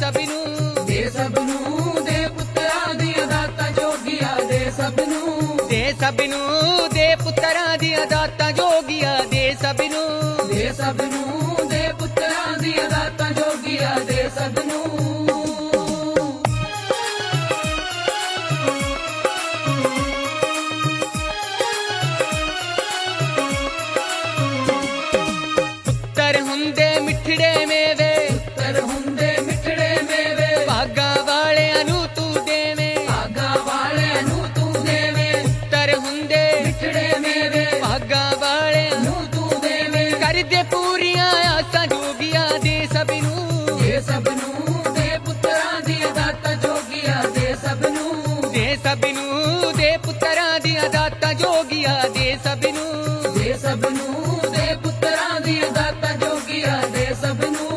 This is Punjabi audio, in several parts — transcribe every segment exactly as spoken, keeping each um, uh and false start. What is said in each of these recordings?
ਸਭ ਨੂੰ, ਦੇ ਸਭ ਨੂੰ ਦੇ ਪੁੱਤਰਾਂ ਦੀਆਂ ਦਾਤਾਂ ਜੋਗੀਆਂ ਦੇ ਸਭ ਨੂੰ, ਦੇ ਸਭ ਨੂੰ ਦੇ ਪੁੱਤਰਾਂ ਦੀਆਂ ਦਾਤਾਂ ਜੋਗੀਆਂ ਦੇ ਸਭ ਨੂੰ, ਦੇ ਸਭ ਨੂੰ ਦੇ ਪੁੱਤਰਾਂ ਦੀਆਂ ਦਾਤਾਂ ਜੋਗੀਆਂ ਦੇ ਸਭ ਨੂੰ। ਪੁੱਤਰ ਹੁੰਦੇ ਮਿੱਠੜੇ ਮੇਵੇ, ਪੁੱਤਰ ਹੁੰਦੇ ਮਿੱਠੜੇ ਮੇਵੇ, ਭਾਗਾਂ ਵਾਲਿਆਂ ਨੂੰ ਤੂੰ ਦੇਵੇਂ, ਭਾਗਾਂ ਵਾਲਿਆਂ ਨੂੰ ਤੂੰ ਦੇਵੇਂ, ਪੁੱਤਰ ਹੁੰਦੇ ਮਿੱਠੜੇ ਮੇਵੇ, ਭਾਗਾਂ ਵਾਲਿਆਂ ਨੂੰ ਤੂੰ ਦੇਵੇਂ, ਕਰਦੇ ਪੂਰੀਆਂ ਆਸਾਂ ਜੋਗੀਆਂ ਦੇ ਸਭ ਨੂੰ, ਦੇ ਸਭ ਨੂੰ ਦੇ ਪੁੱਤਰਾਂ ਦੀਆਂ ਦਾਤਾਂ ਜੋਗੀਆਂ ਦੇ ਸਭ ਨੂੰ, ਦੇ ਸਭ ਨੂੰ ਦੇ ਪੁੱਤਰਾਂ ਦੀਆਂ ਦਾਤਾਂ ਜੋਗੀਆਂ ਦੇ ਸਭ ਨੂੰ, ਦੇ ਸਭ ਨੂੰ ਦੇ ਪੁੱਤਰਾਂ ਦੀਆਂ ਦਾਤਾਂ ਜੋਗੀਆਂ ਦੇ ਸਭ ਨੂੰ।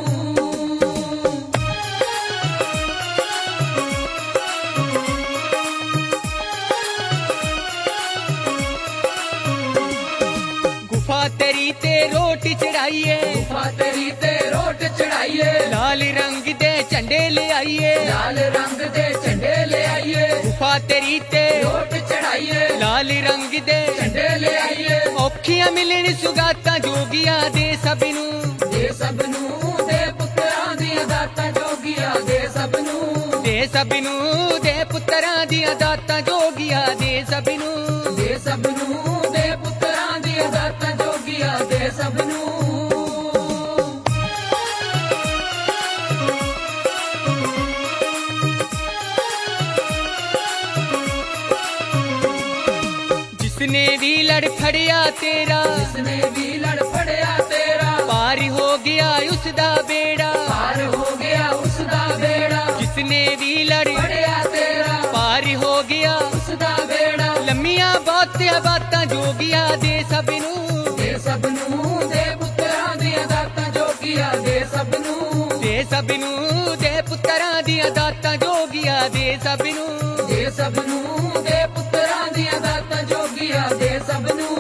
ਗੁਫਾ ਤੇਰੀ ਤੇ ਰੋਟੀ ਚੜਾਈਏ, ਗੁਫਾ ਤੇਰੀ ਤੇ ਰੋਟ ਚੜਾਈਏ, ਲਾਲ ਰੰਗ ਦੇ ਝੰਡੇ ਲਿਆਈਏ, ਲਾਲ ਰੰਗ ਦੇ ਝੰਡੇ ਲਿਆਈਏ, ਗੁਫਾ ਤੇਰੀ ਤੇ ਰੋਟ ਚੜਾਈਏ, ਲਾਲ ਰੰਗ ਦੇ ਝੰਡੇ ਲਿਆਈਏ, ਔਖੀਆਂ ਮਿਲਣ ਸੁਗਾਤਾਂ ਜੋਗੀਆਂ ਦੇ ਸਭ ਨੂੰ, ਦੇ ਸਭ ਨੂੰ ਦੇ ਪੁੱਤਰਾਂ ਦੀਆਂ ਦਾਤਾਂ ਜੋਗੀਆਂ ਦੇ ਸਭ ਨੂੰ, ਦੇ ਸਭ ਨੂੰ ਦੇ ਪੁੱਤਰਾਂ ਦੀਆਂ ਦਾਤਾਂ ਜੋਗੀਆਂ ਦੇ ਸਭ ਨੂੰ, ਦੇ ਸਭ ਨੂੰ ਦੇ ਪੁੱਤਰਾਂ ਦੀਆਂ ਦਾਤਾਂ ਜੋਗੀਆਂ ਦੇ ਸਭ ਨੂੰ। ਜਿਸਨੇ ਵੀ ਲੜ ਫੜਿਆ ਤੇਰਾ, ਜਿਸਨੇ ਵੀ ਲੜ ਫੜਿਆ ਤੇਰਾ, ਪਾਰ ਹੋ ਗਿਆ ਉਸ ਦਾ ਬੇੜਾ, ਪਾਰ ਹੋ ਗਿਆ ਉਸ ਦਾ ਬੇੜਾ, ਜਿਸਨੇ ਵੀ ਲੜ ਫੜਿਆ ਤੇਰਾ, ਪਾਰ ਹੋ ਗਿਆ ਉਸ ਦਾ ਬੇੜਾ, ਲੰਮੀਆਂ ਬਾਤਾਂ ਬਾਤਾਂ ਜੋਗੀਆਂ ਦੇ ਸਭ ਨੂੰ, ਦੇ ਸਭ ਨੂੰ ਦੇ ਪੁੱਤਰਾਂ ਦੀਆਂ ਦਾਤਾਂ ਜੋਗੀਆਂ ਦੇ ਸਭ ਨੂੰ, ਦੇ ਸਭ ਨੂੰ ਦੇ ਪੁੱਤਰਾਂ ਦੀਆਂ ਦਾਤਾਂ ਜੋਗੀਆਂ ਦੇ ਸਭ ਨੂੰ, ਦੇ ਸਭ ਨੂੰ ਦੇ ਪੁੱਤਰਾਂ ਦੀਆਂ ਦਾਤਾਂ ਜੋਗੀਆਂ ਦੇ ਸਭ ਨੂੰ।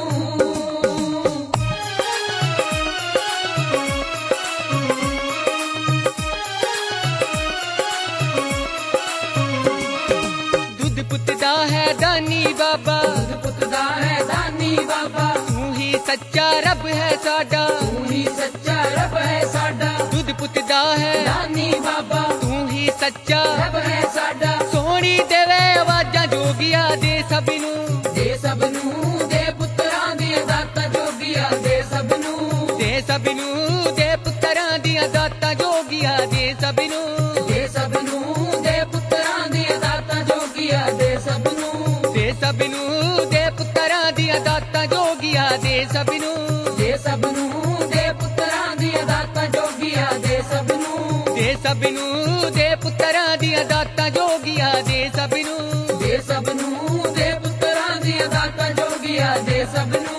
ਦੁੱਧ ਪੁੱਤ ਦਾ ਹੈ ਦਾਨੀ ਬਾਬਾ, ਦੁੱਧ ਪੁੱਤ ਦਾ ਹੈ ਦਾਨੀ ਬਾਬਾ, ਤੂੰ ਹੀ ਸੱਚਾ ਰੱਬ ਹੈ ਸਾਡਾ, ਤੂੰ ਹੀ ਸੱਚਾ ਰੱਬ ਹੈ ਸਾਡਾ, ਦੁੱਧ ਪੁੱਤ ਦਾ ਹੈ ਦਾਨੀ ਬਾਬਾ, ਤੂੰ ਹੀ ਸੱਚਾ ਰੱਬ ਹੈ ਸਾਡਾ, ਸੋਹਣੀ ਦੇਵੇ ਆਵਾਜ਼ਾਂ ਜੋਗੀਆਂ ਦੇ ਸਭ ਨੂੰ, ਦੇ ਸਭ ਨੂੰ ਦੇ ਪੁੱਤਰਾਂ ਦੀਆਂ ਦਾਤਾਂ ਜੋਗੀਆਂ ਦੇ ਸਭ ਨੂੰ, ਦੇ ਸਭ ਨੂੰ ਦੇ ਪੁੱਤਰਾਂ ਦੀਆਂ ਦਾਤਾਂ ਜੋਗੀਆਂ ਦੇ ਸਭ ਨੂੰ, ਦੇ ਸਭ ਨੂੰ ਦੇ ਪੁੱਤਰਾਂ ਦੀਆਂ ਦਾਤਾਂ ਜੋਗੀਆਂ ਦੇ ਸਭ ਨੂੰ, ਦੇ ਸਭ ਨੂੰ ਦੇ ਪੁੱਤਰਾਂ ਦੀਆਂ ਦਾਤਾਂ ਜੋਗੀਆਂ ਦੇ ਸਭ ਨੂੰ, ਦੇ ਸਭ ਨੂੰ ਦੇ ਪੁੱਤਰਾਂ ਦੀਆਂ ਦਾਤਾਂ ਜੋਗੀਆਂ ਦੇ ਸਭ ਨੂੰ, ਦੇ ਸਭ ਨੂੰ ਦੇ ਪੁੱਤਰਾਂ ਦੀਆਂ ਦਾਤਾਂ ਜੋਗੀਆਂ ਦੇ ਸਭ ਨੂੰ, ਦੇ ਸਭ ਨੂੰ ਦੇ ਪੁੱਤਰਾਂ ਦੀਆਂ ਦਾਤਾਂ ਜੋਗੀਆਂ ਦੇ ਸਭ ਨੂੰ।